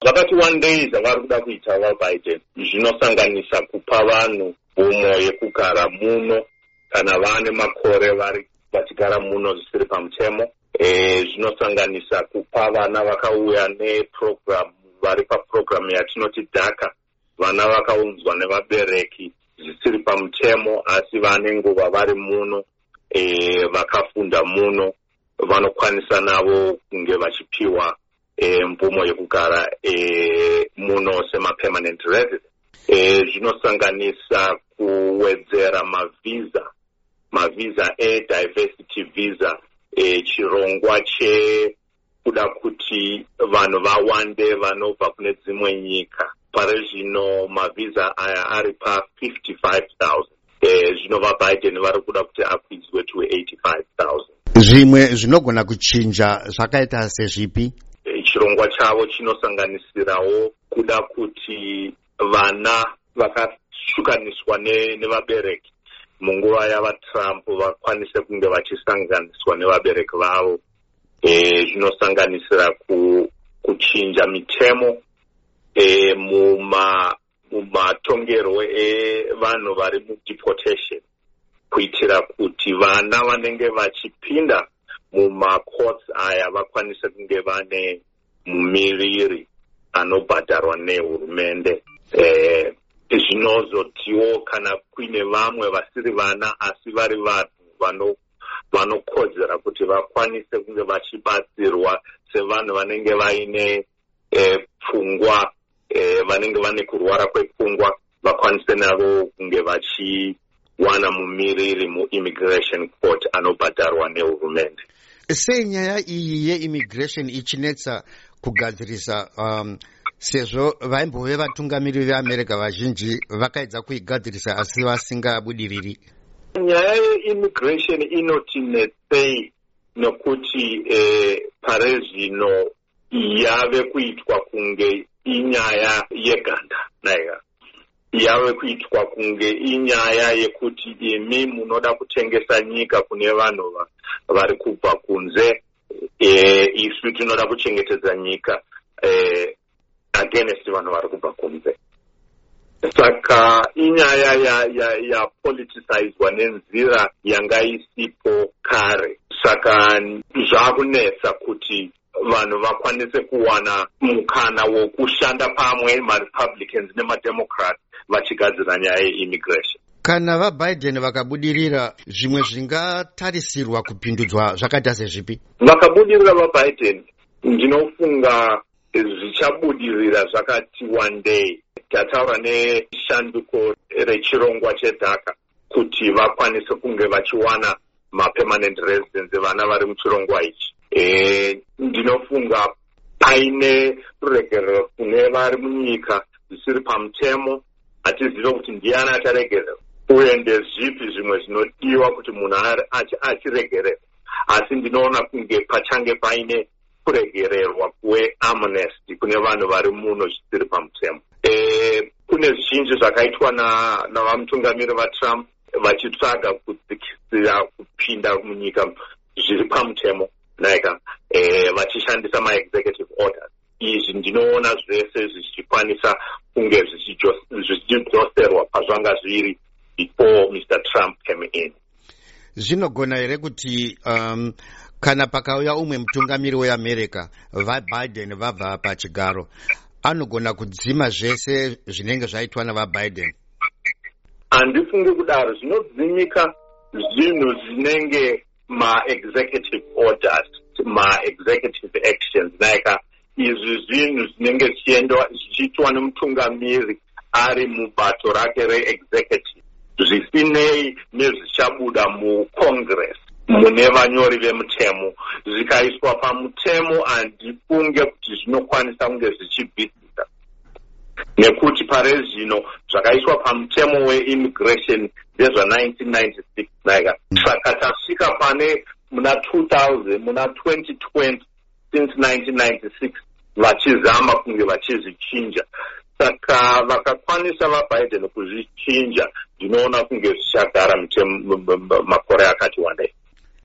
vakati one day zvavari kuda kuita vaBiden zvinosanganisa kupa vanhu mvumo yekugara muno kana vane makore vari vachigara muno zvisiri pamutemo. Zvinosanganisa kupa vana vakauya neprogram vari paprogram yatinoti DACA, vana vakaunzwa nevabereki zvisiri pamutemo asi vane nguva vari muno, vakafunda muno, vanokwanisa navo kunge vachipiwa mvumo yekugara muno sema-permanent resident. Zvinosanganisa kuwedzera mavisa diversity visa, chirongwa chekuda kuti vanhu vawande vanobva kune dzimwe nyika. Pari zvino mavisa aya ari pa 55,000. Zvino vaBiden vari kuda kuti akwidzwe to 85,000. Zvimwe zvinogona kuchinja zvakaita sezvipi? Chirongwa chavo chinosanganisirawo kuda kuti vana vakashukaniswa nevabereki munguva yavaTrump vakwanise kunge vachisanganiswa nevabereki vavo. Zvinosanganisira kuchinja mitemo mumatongerwo evanhu vari mudeportation, kuitira kuti vana vanenge vachipinda mumacourts aya vakwanise kunge vane mumiriri anobhadharwa nehurumende. Zvinozotiwo kana kuine vamwe vasiri vana asi vari vanhu vanokodzera kuti vakwanise kunge vachibatsirwa sevanhu vanenge vaine pfungwa, vanenge vane kurwara kwepfungwa, vakwanise navo kunge vachiwana mumiriri muimmigration court anobhadharwa nehurumende. Sei nyaya iyi yeimmigration ichinetsa kugadzirisa, sezvo vaimbove vatungamiriri veAmerica vazhinji vakaedza kuigadzirisa asi vasingabudiriri? Nyaya yeimmigration inotinetsei nokuti pare zvino yave kuitwa kunge inyaya yeganda, yave kuitwa kunge inyaya yekuti imi munoda kutengesa nyika kune vanhu vari kubva kunze, isu tinoda kuchengetedza nyika against vanhu vari kubva kunze. Saka inyaya yapoliticizwa nenzira yanga isipo kare. Saka zvakunetsa kuti vanhu vakwanise kuwana mukana wokushanda pamwe maRepublicans nemaDemocrats vachigadzira nyaya yeimmigration. Kana vaBiden vakabudirira, zvimwe zvingatarisirwa kupindudzwa zvakaita sezvipi? Vakabudirira vaBiden, ndinofunga zvichabudirira zvakati one day. Tataura neshanduko rechirongwa cheDACA kuti vakwanise kunge vachiwana ma-permanent residence vana vari muchirongwa ichi. Ndinofunga paine ruregerero kune vari munyika zvisiri pamutemo, hatizive kuti ndiani acharegererwa uye ndezvipi zvimwe zvinodiwa kuti munhu achiregererwa, asi ndinoona kunge pachange paine kuregererwa kweamnesty kune vanhu vari muno zvisiri pamutemo. Kune zvizhinji zvakaitwa navamutungamiri vaTrump vachitsvaga kudzikisira kupinda munyika zviri pamutemo, vachishandisa ma-executive orders. Izvi ndinoona zvese zvichikwanisa kunge zvichidzoserwa pazvanga zviri before Mr. Trump came in. Zvinogona here kuti kana pakauya umwe mutungamiri weAmerica, vaBiden vabva pachigaro, anogona kudzima zvese zvinenge zvaitwa navaBiden? Handifungi kudaro. Zvinodzimika zvinhu zvinenge ma-executive orders, ma-executive actions, izvi zvinhu zvinenge zvichiitwa nemutungamiri ari mubato rake re-executive, zvisinei nezvichabuda muCongress mune vanyori vemutemo. Zvikaiswa pamutemo handifunge kuti zvinokwanisa kunge zvichibvisisa, nekuti pare zvino zvakaiswa pamutemo weimmigration ndezva1996. Saka tasvika pane muna 2000, muna 2020, since 1996 vachizama kunge vachizvichinja. Saka vakakwanisa vaBiden kuzvichinja, ndinoona kunge zvichagara makore akati wandei.